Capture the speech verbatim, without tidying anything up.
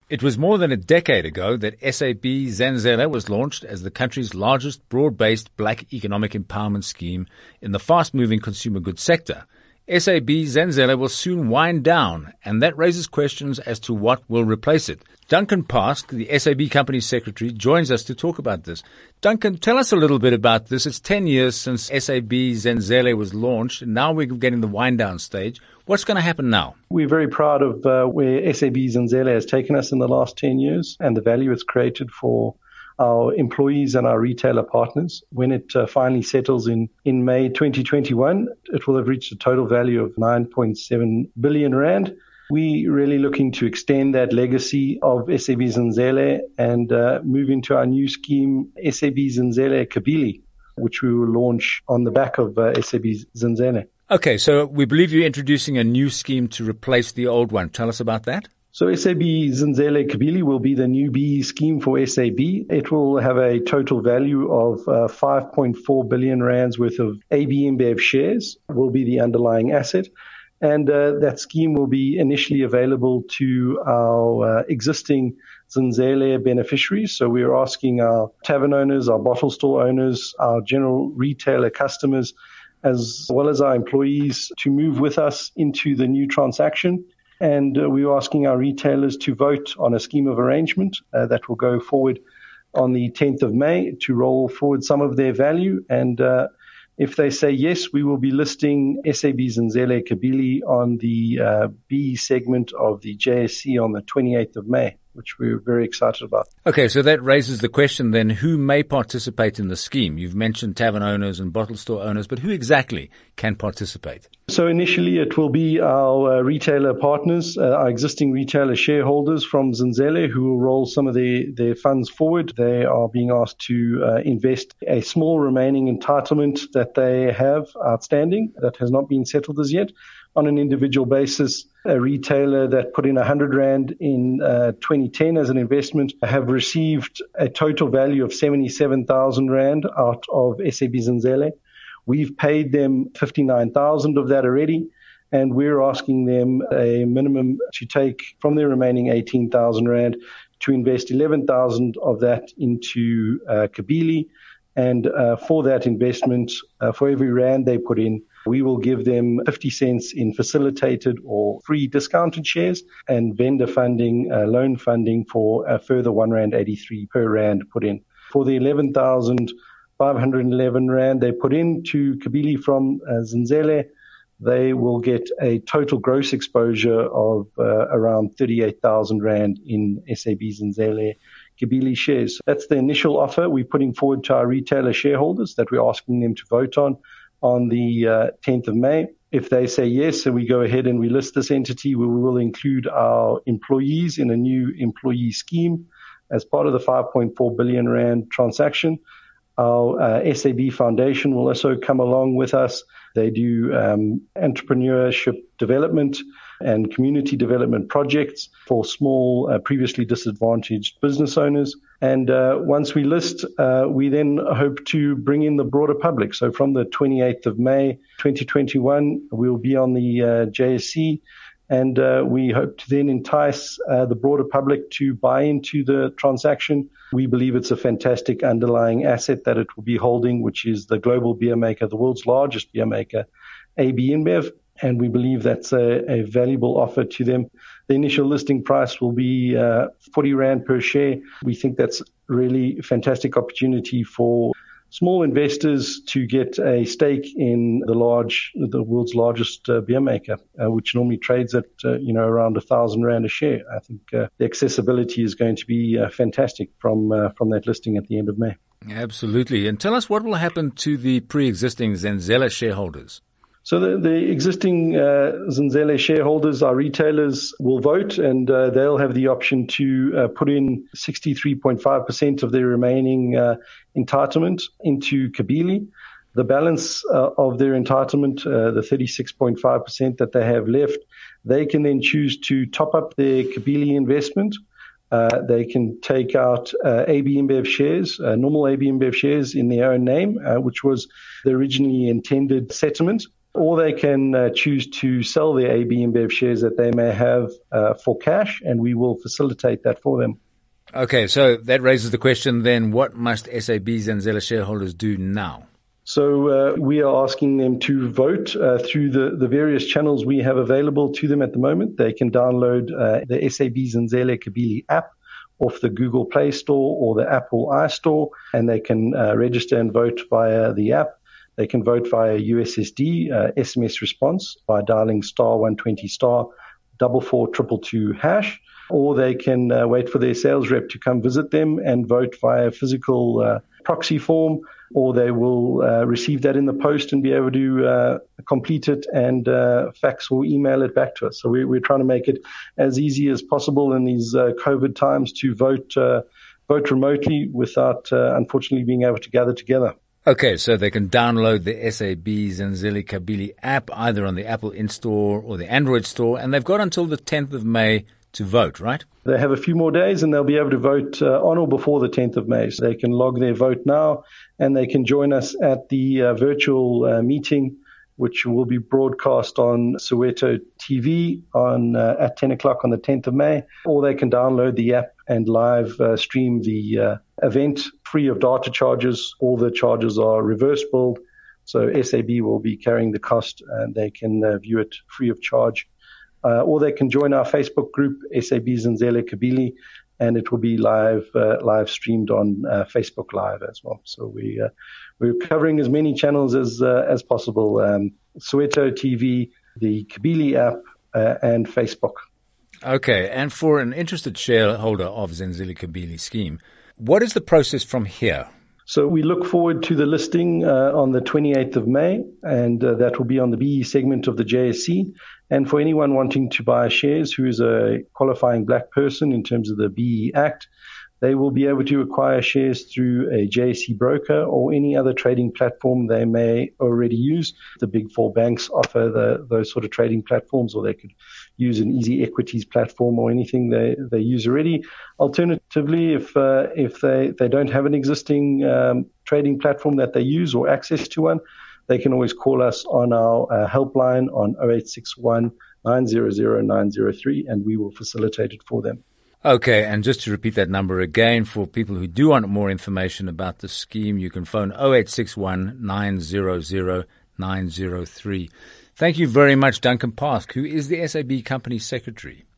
It was more than a decade ago that S A B Zenzele was launched as the country's largest broad-based black economic empowerment scheme in the fast-moving consumer goods sector. S A B Zenzele will soon wind down, and that raises questions as to what will replace it. Duncan Pask, the S A B Company Secretary, joins us to talk about this. Duncan, tell us a little bit about this. It's ten years since S A B Zenzele was launched, and now we're getting the wind-down stage. What's going to happen now? We're very proud of uh, where S A B Zenzele has taken us in the last ten years and the value it's created for our employees and our retailer partners. When it uh, finally settles in, in May twenty twenty-one, it will have reached a total value of nine point seven billion rand. We're really looking to extend that legacy of S A B Zenzele and uh, move into our new scheme, S A B Zenzele Kabili, which we will launch on the back of uh, S A B Zenzele. Okay, so we believe you're introducing a new scheme to replace the old one. Tell us about that. So S A B Zenzele Kabili will be the new B E scheme for S A B. It will have a total value of uh, five point four billion rands worth of A B InBev shares, will be the underlying asset. And uh, that scheme will be initially available to our uh, existing Zenzele beneficiaries. So we're asking our tavern owners, our bottle store owners, our general retailer customers, as well as our employees, to move with us into the new transaction. And uh, we're asking our retailers to vote on a scheme of arrangement uh, that will go forward on the tenth of May to roll forward some of their value. And uh, if they say yes, we will be listing S A B Zenzele Kabili on the uh, B segment of the J S E on the twenty-eighth of May, which we're very excited about. Okay, so that raises the question then, who may participate in the scheme? You've mentioned tavern owners and bottle store owners, but who exactly can participate? So initially it will be our uh, retailer partners, uh, our existing retailer shareholders from Zenzele, who will roll some of their, their funds forward. They are being asked to uh, invest a small remaining entitlement that they have outstanding that has not been settled as yet. On an individual basis, a retailer that put in one hundred rand in uh, twenty ten as an investment have received a total value of seventy-seven thousand rand out of S A B Zenzele. We've paid them fifty-nine thousand of that already, and we're asking them a minimum to take from their remaining eighteen thousand rand to invest eleven thousand of that into uh, Kabili. And uh, for that investment, uh, for every rand they put in, we will give them fifty cents in facilitated or free discounted shares and vendor funding, uh, loan funding for a further one rand eighty-three per rand put in. For the eleven thousand five hundred eleven rand they put into Kabili from uh, Zenzele, they will get a total gross exposure of uh, around thirty-eight thousand rand in S A B Zenzele Kabili shares. That's the initial offer we're putting forward to our retailer shareholders that we're asking them to vote on on the uh, tenth of May. If they say yes, and we go ahead and we list this entity, we will include our employees in a new employee scheme as part of the five point four billion rand transaction. Our uh, S A B Foundation will also come along with us. They do um, entrepreneurship development and community development projects for small, uh, previously disadvantaged business owners. And uh, once we list, uh, we then hope to bring in the broader public. So from the twenty-eighth of May, twenty twenty-one, we'll be on the uh, J S E. And uh, we hope to then entice uh, the broader public to buy into the transaction. We believe it's a fantastic underlying asset that it will be holding, which is the global beer maker, the world's largest beer maker, A B InBev. And we believe that's a, a valuable offer to them. The initial listing price will be uh, forty rand per share. We think that's really a fantastic opportunity for small investors to get a stake in the large, the world's largest uh, beer maker, uh, which normally trades at, uh, you know, around a thousand rand a share. I think uh, the accessibility is going to be uh, fantastic from uh, from that listing at the end of May. Absolutely. And tell us what will happen to the pre-existing Zenzele shareholders. So the, the existing uh, Zenzele shareholders, our retailers, will vote, and uh, they'll have the option to uh, put in sixty-three point five percent of their remaining uh, entitlement into Kabili. The balance uh, of their entitlement, uh, the thirty-six point five percent that they have left, they can then choose to top up their Kabili investment. Uh, they can take out uh, A B InBev shares, uh, normal A B InBev shares in their own name, uh, which was the originally intended settlement. or they can uh, choose to sell their A B InBev shares that they may have uh, for cash, and we will facilitate that for them. Okay, so that raises the question then, what must S A B Zenzele shareholders do now? So uh, we are asking them to vote uh, through the, the various channels we have available to them at the moment. They can download uh, the S A B Zenzele Kabili app off the Google Play Store or the Apple iStore, and they can uh, register and vote via the app. They can vote via U S S D, uh, S M S response by dialing star one twenty star double four triple two hash, or they can uh, wait for their sales rep to come visit them and vote via physical uh, proxy form, or they will uh, receive that in the post and be able to uh, complete it and uh, fax or email it back to us. So we, we're trying to make it as easy as possible in these uh, COVID times to vote uh, vote remotely without, uh, unfortunately, being able to gather together. Okay, so they can download the S A B Zenzele Kabili app either on the Apple in-store or the Android store, and they've got until the tenth of May to vote, right? They have a few more days and they'll be able to vote uh, on or before the tenth of May. So they can log their vote now and they can join us at the uh, virtual uh, meeting, which will be broadcast on Soweto T V on uh, at ten o'clock on the tenth of May, or they can download the app and live uh, stream the uh, event free of data charges. All the charges are reverse billed, so S A B will be carrying the cost and they can uh, view it free of charge. Uh, or they can join our Facebook group, S A B Zenzele Kabili, and it will be live uh, live streamed on uh, Facebook Live as well. So we uh, we're covering as many channels as uh, as possible: um, Soweto T V, the Kabili app, uh, and Facebook. Okay, and for an interested shareholder of Zenzele Kabili scheme, what is the process from here? So we look forward to the listing uh, on the twenty-eighth of May, and uh, that will be on the B E segment of the J S C. And for anyone wanting to buy shares who is a qualifying black person in terms of the B E Act, they will be able to acquire shares through a J S C broker or any other trading platform they may already use. The big four banks offer the, those sort of trading platforms, or they could use an easy equities platform or anything they, they use already. Alternatively, if uh, if they, they don't have an existing um, trading platform that they use or access to one, they can always call us on our uh, helpline on oh eight six one, nine hundred, nine oh three, and we will facilitate it for them. Okay, and just to repeat that number again, for people who do want more information about the scheme, you can phone oh eight six one, nine hundred, nine oh three. Thank you very much, Duncan Park, who is the S A B Company Secretary.